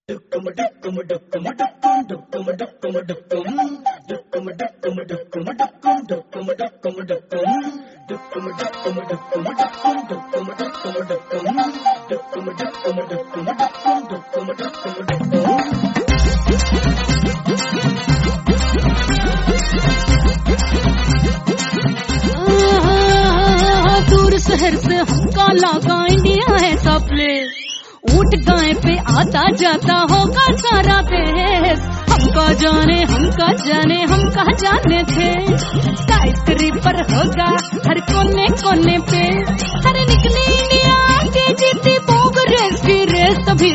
दूर शहर से हमका लागा इंडिया है सब प्लेस। ऊंट गाय पे आता जाता होगा सारा देश। हमका जाने हम कहा जाने थे। गायत्री पर होगा हर कोने कोने पे। हर निकली इंडिया के जीती बोग रेस की रेस। तभी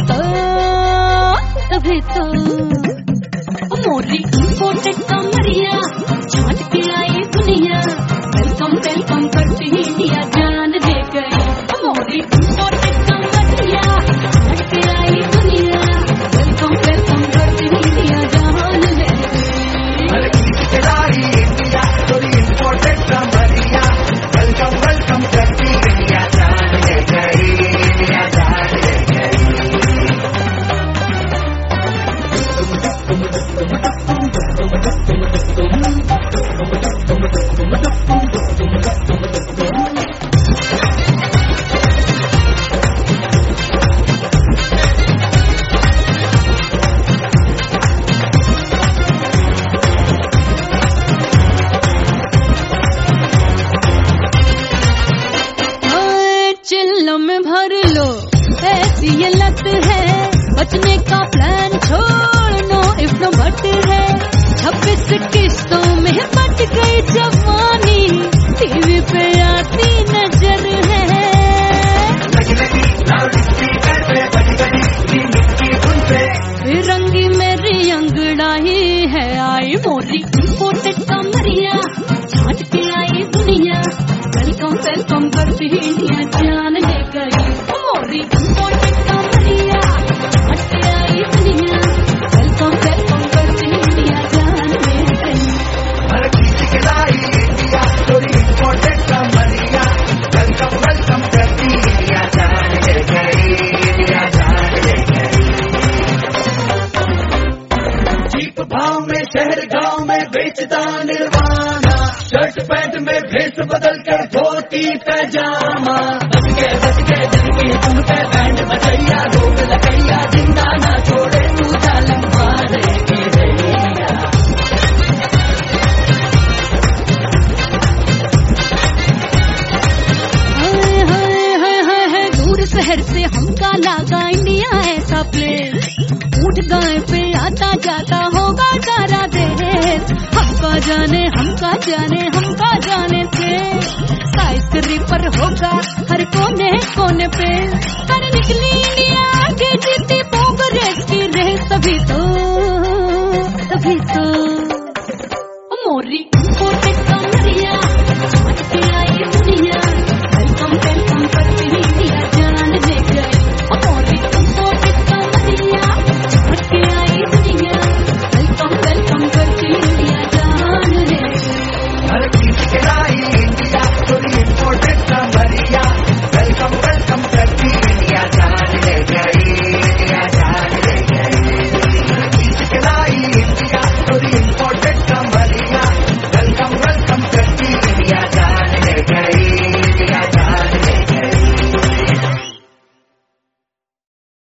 तो मोरी इम्पोर्टेड कमरिया छाट के आई दुनिया। वेलकम वेलकम करती इंडिया जान दे गई। मोरी इम्पोर्टेड कमरिया छाट के आई दुनिया। वेलकम वेलकम करती इंडिया जान दे गई। इंडिया थोड़ी इम्पोर्टेड कमरिया। वेलकम वेलकम करती इंडिया जान दे गई। इंडिया जान दे गई। चिल्लों में भर लो ऐसी ये लत है। बचने का प्लान छोड़ नो इफ नो बट है। 26 किस्तों में बच गई जवानी। टीवी पे आती नजर है। रंगी मेरी अंगड़ाई है। आई मोरी इम्पोर्टेड कमरिया छाट के आई दुनिया। वेलकम वेलकम करती इंडिया जान ले गई। मोरी इम्पोर्टेड कमरिया छाट के आई दुनिया। वेलकम वेलकम करती इंडिया जान ले गई। इंडिया थोड़ी इम्पोर्टेड कमरिया। वेलकम वेलकम करती इंडिया जान ले गई। इंडिया जान ले गई। चीप भाव में शहर गांव में बेचता निर्वाणा। शर्ट पैंट में भेस बदल कर धोती पैजामा। बच गए जिनकी तुम पे बैंड बजैया। रोक लगैया जिंदा ना छोड़े तू जालम मारे की रैया। दूर शहर से हमका लागा इंडिया ऐसा प्लेस। ऊंट गाय पे आता जाता होगा सारा देश। हमका जाने थे। गायत्री पर होगा हर कोने कोने पे। हर निकली इंडिया के जीती बोग रेस की रेस। तभी तो